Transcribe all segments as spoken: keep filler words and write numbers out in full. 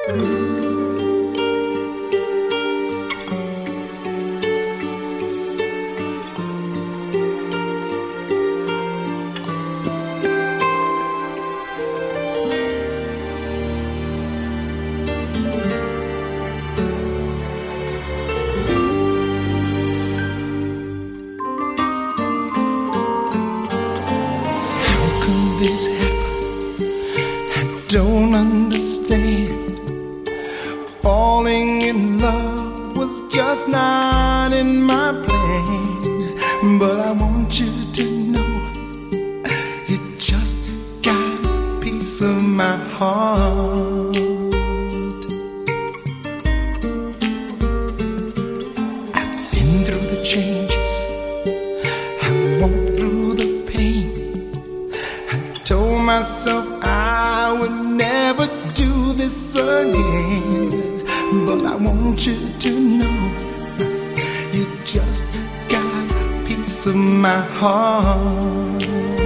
This happened, I don't understand. Falling in love was just not in my plan. But I want you to know, you just got a piece of my heart. I've been through the changes, I walked through the pain. Told myself I would never do this again. But I want you to know, you just got a piece of my heart.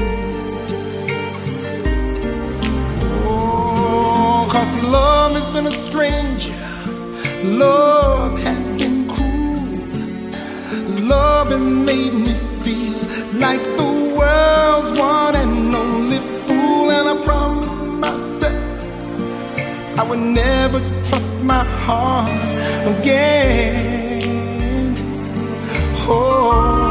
Oh, 'cause love has been a stranger, love has been cruel. Love has made me feel like the world's one and only fool. And I promised myself I would never trust my heart again. Oh,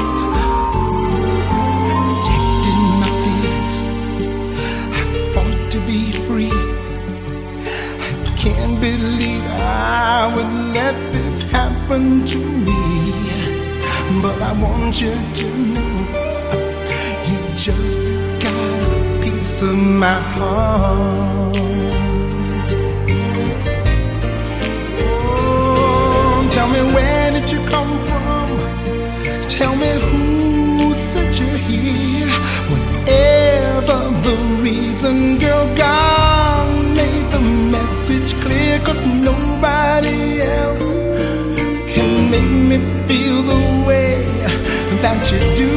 protecting my feelings, I fought to be free. I can't believe I would let this happen to me. But I want you to know, you just got a piece of my heart. Oh, tell me, where did you come from? Tell me who sent you here. Whatever the reason, girl, God made the message clear. 'Cause nobody else can make me feel the way that you do.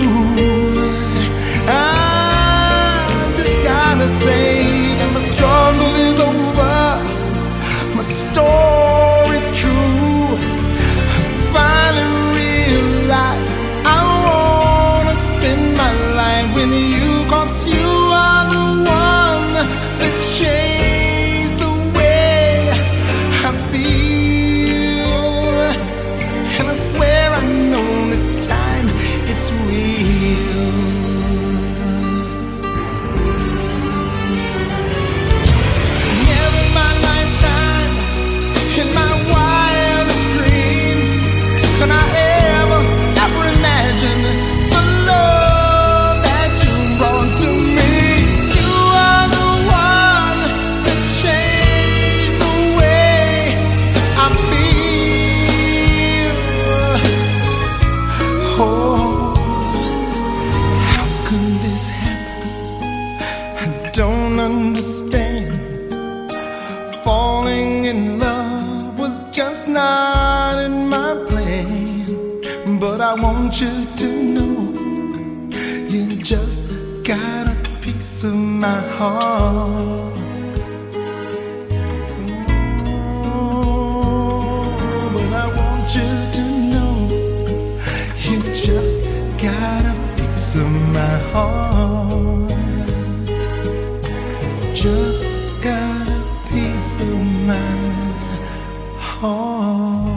I just gotta say that my struggle is over, my story's true. I finally realized I wanna spend my life with you. 'Cause you are the one that changed the way I feel. And I swear I know this time it's real. Never in my lifetime, in my wildest dreams, could I ever, ever imagine the love that you brought to me. You are the one that changed the way I feel. Oh, how could this happen? I don't understand. Falling in love was just not in my plan. But I want you to know, you just got a piece of my heart. Oh, but I want you to know, you just got a piece of my heart. Just got a piece of my heart.